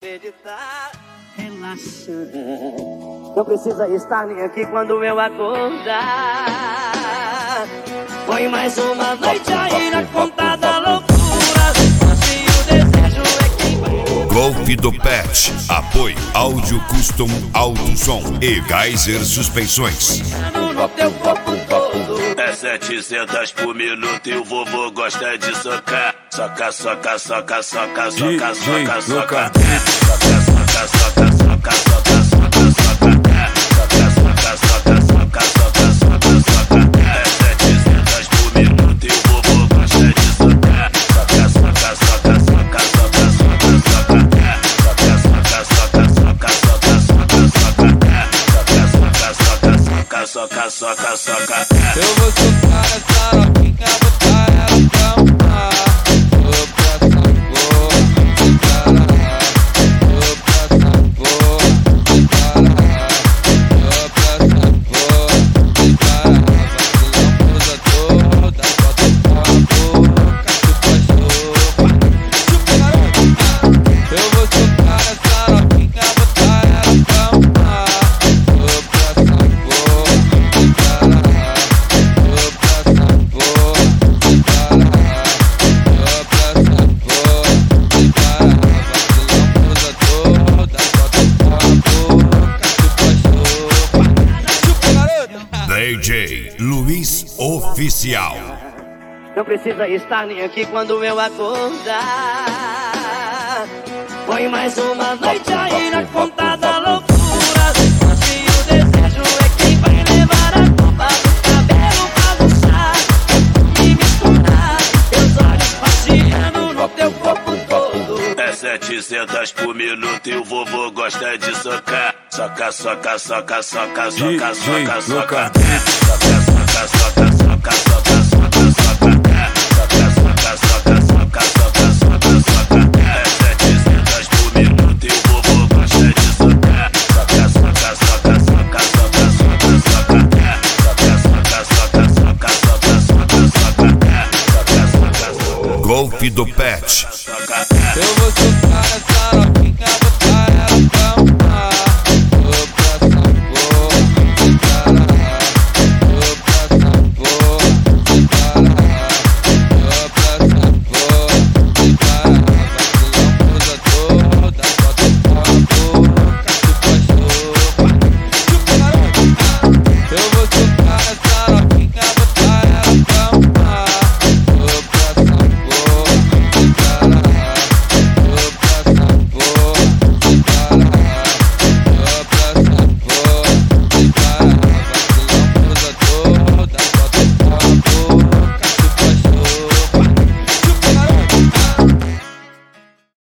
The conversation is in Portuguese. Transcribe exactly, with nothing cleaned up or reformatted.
Acreditar, relaxa. Não precisa estar nem aqui quando eu acordar. Põe mais uma noite aí na conta da loucura. Se o desejo é quem vai. Golpe do Pet. Apoio Áudio Custom Autosom e Geyser Suspensões. No teu corpo todo. É setecentos por minuto e o vovô gosta de socar. Soca, soca, soca, soca, soca, soca, soca. Soca, soca, soca, soca, soca, soca, soca. Soca, soca, soca, soca, soca, soca, soca. É setecentos por minuto e o vovô gosta de socar. Soca, soca, soca, soca, soca, soca, soca. Soca, soca, soca, soca, soca, soca, soca. Soca, soca, soca, soca, soca, soca. Eu vou socar essa novinha, botar ela pra amar. Vou pra sabor, de cara. Vou pra sabor, de cara. Vou pra sabor, de cara. Vacilão usa toda, bota pra boca, chupa chupa. Chupa garoto. Eu vou socar essa novinha, botar ela pra amar. Vou pra sabor, de cara. Vou pra sabor, de cara. Vou pra sabor, de cara. Vacilão usa toda, bota pra boca, chupa chupa. Chupa garoto. D J Luiz Oficial. Não precisa estar nem aqui quando eu acordar. Põe mais uma noite aí na conta da loucura. Se o desejo é quem vai levar a culpa do cabelo bagunçar e misturar teus olhos passeando no teu corpo todo. É setecentos por minuto e o vovô gosta de socar. Soca, soca, soca, soca, soca, soca, soca. Soca, soca, soca, soca, soca, soca, soca. Soca, soca, soca, soca, soca, soca, soca. É setecentos por minuto e o vovô gosta de socar. Soca, soca, soca, soca, soca, soca, soca. Soca, soca, soca, soca, soca, soca, soca. Soca, soca, soca. Golpe do Pet.